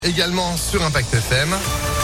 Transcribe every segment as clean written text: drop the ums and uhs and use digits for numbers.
Également sur Impact FM.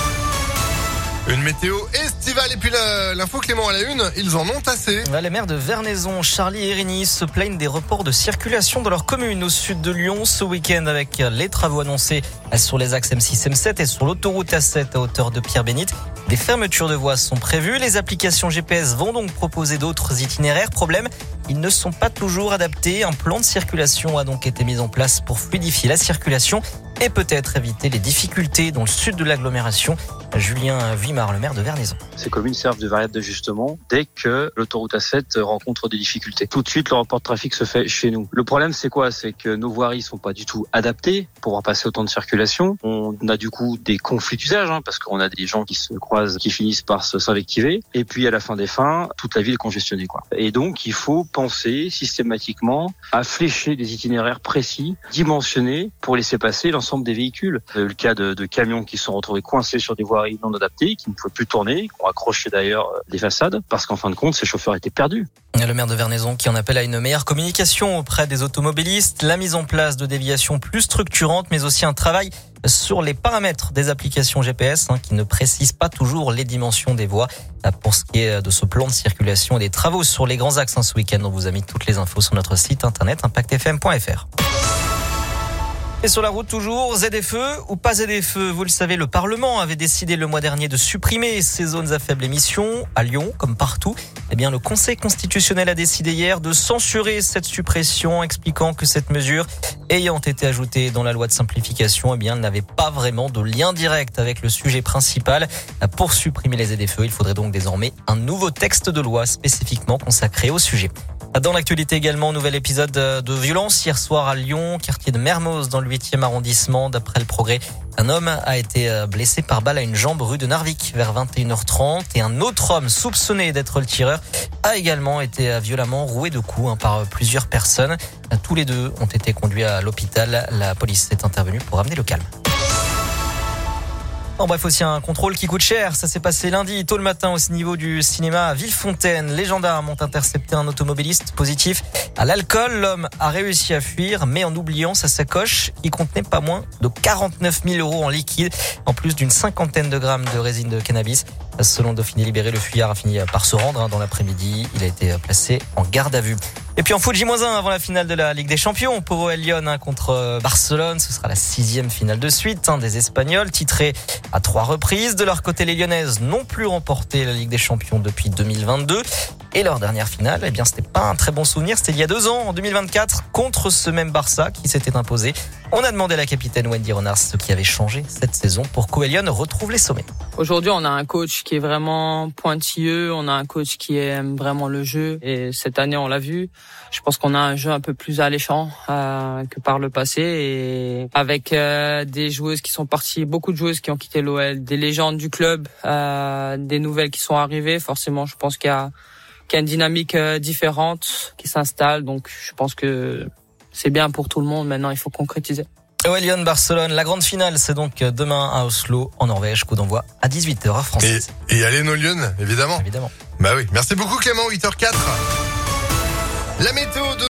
Une météo estivale et puis l'info Clément à la une, ils en ont assez. Les maires de Vernaison, Charly et Érigny se plaignent des reports de circulation dans leur commune au sud de Lyon ce week-end avec les travaux annoncés sur les axes M6, M7 et sur l'autoroute A7 à hauteur de Pierre-Bénite. Des fermetures de voies sont prévues. Les applications GPS vont donc proposer d'autres itinéraires. Problème, ils ne sont pas toujours adaptés. Un plan de circulation a donc été mis en place pour fluidifier la circulation et peut-être éviter les difficultés dans le sud de l'agglomération. Julien Vuimard, le maire de Vernaison. Ces communes servent de variable d'ajustement dès que l'autoroute A7 rencontre des difficultés. Tout de suite, le report de trafic se fait chez nous. Le problème, c'est quoi? C'est que nos voiries sont pas du tout adaptées pour pouvoir passer autant de circulation. On a du coup des conflits d'usage, parce qu'on a des gens qui se croisent, qui finissent par s'invectiver. Et puis, à la fin des fins, toute la ville est congestionnée, Et donc, il faut penser systématiquement à flécher des itinéraires précis, dimensionnés pour laisser passer l'ensemble des véhicules. Le cas de camions qui se sont retrouvés coincés sur des voiries non adaptées, qui ne pouvaient plus tourner, qui ont accroché d'ailleurs des façades, parce qu'en fin de compte, ces chauffeurs étaient perdus. Le maire de Vernaison qui en appelle à une meilleure communication auprès des automobilistes, la mise en place de déviations plus structurantes, mais aussi un travail sur les paramètres des applications GPS qui ne précisent pas toujours les dimensions des voies. Pour ce qui est de ce plan de circulation et des travaux sur les grands axes ce week-end, on vous a mis toutes les infos sur notre site internet impactfm.fr. Et sur la route toujours, ZFE ou pas ZFE, vous le savez, le Parlement avait décidé le mois dernier de supprimer ces zones à faible émission, à Lyon comme partout. Le Conseil constitutionnel a décidé hier de censurer cette suppression, expliquant que cette mesure ayant été ajoutée dans la loi de simplification, elle n'avait pas vraiment de lien direct avec le sujet principal. Pour supprimer les ZFE, il faudrait donc désormais un nouveau texte de loi spécifiquement consacré au sujet. Dans l'actualité également, nouvel épisode de violence hier soir à Lyon, quartier de Mermoz dans le 8e arrondissement. D'après le Progrès, un homme a été blessé par balle à une jambe rue de Narvik vers 21h30 et un autre homme soupçonné d'être le tireur a également été violemment roué de coups par plusieurs personnes. Tous les deux ont été conduits à l'hôpital. La police est intervenue pour amener le calme. Bref, aussi un contrôle qui coûte cher. Ça s'est passé lundi, tôt le matin, au niveau du cinéma à Villefontaine. Les gendarmes ont intercepté un automobiliste positif à l'alcool. L'homme a réussi à fuir, mais en oubliant sa sacoche qui contenait pas moins de 49 000 euros en liquide, en plus d'une 50aine de grammes de résine de cannabis. Selon Dauphiné Libéré, le fuyard a fini par se rendre dans l'après-midi. Il a été placé en garde à vue. Et puis en foot, J-1 avant la finale de la Ligue des Champions pour OL Lyon contre Barcelone. Ce sera la 6e finale de suite des Espagnols, titrés à 3 reprises. De leur côté, les Lyonnaises n'ont plus remporté la Ligue des Champions depuis 2022. Et leur dernière finale, c'était pas un très bon souvenir. C'était il y a 2 ans, en 2024, contre ce même Barça qui s'était imposé. On a demandé à la capitaine Wendy Renard ce qui avait changé cette saison pour qu'OL Lyon retrouve les sommets. Aujourd'hui, on a un coach qui est vraiment pointilleux. On a un coach qui aime vraiment le jeu. Et cette année, on l'a vu. Je pense qu'on a un jeu un peu plus alléchant que par le passé. Et avec des joueuses qui sont parties, beaucoup de joueuses qui ont quitté l'OL, des légendes du club, des nouvelles qui sont arrivées. Forcément, je pense qu'il y a une dynamique différente qui s'installe. Donc, je pense que c'est bien pour tout le monde. Maintenant, il faut concrétiser. OL Lyon Barcelone, la grande finale, c'est donc demain à Oslo, en Norvège. Coup d'envoi à 18h heure française. Et allez nos Lyon, évidemment. Évidemment. Bah oui. Merci beaucoup Clément, 8h04. La météo de